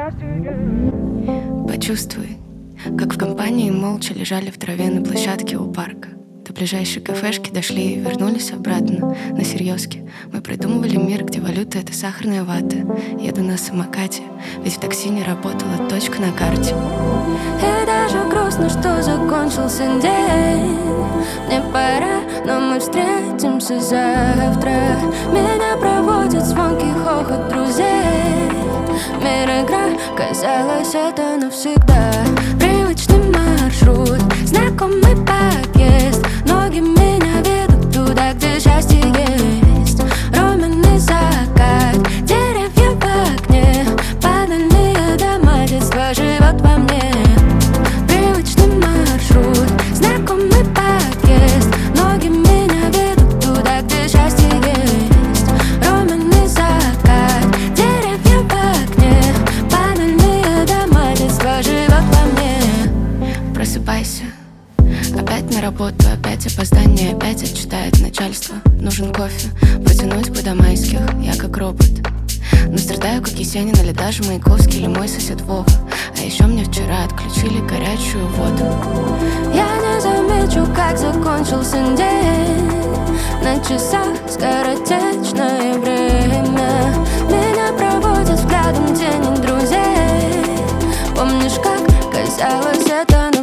Почувствуй, как в компании молча лежали в траве на площадке у парка. До ближайшей кафешки дошли и вернулись обратно на серьезки. Мы придумывали мир, где валюта — это сахарная вата. Еду на самокате, ведь в такси не работала точка на карте. И даже грустно, что закончился день. Мне пора, но мы встретимся завтра. Меня проводит звонкий хохот друзей. Мир — игра, казалось, это навсегда. Привычный маршрут, знакомый подъезд. Ноги меня ведут туда, где счастье есть. Румяный закат, деревья в окне. Панельные дома, детство живет во мне. Привычный маршрут, знакомый подъезд. Ноги меня ведут туда, где счастье есть. Румяный закат, деревья в окне. Панельные дома, детство живет во мне. Просыпайся, опять на работу, опять опоздание, опять отчитает начальство. Нужен кофе, потянуть бы до майских, я как робот. Но страдаю, как Есенин или даже Маяковский или мой сосед Вова. А еще мне вчера отключили горячую воду. Я не замечу, как закончился день. На часах скоротечное время. Меня проводят взглядом тени друзей. Помнишь, как казалось, это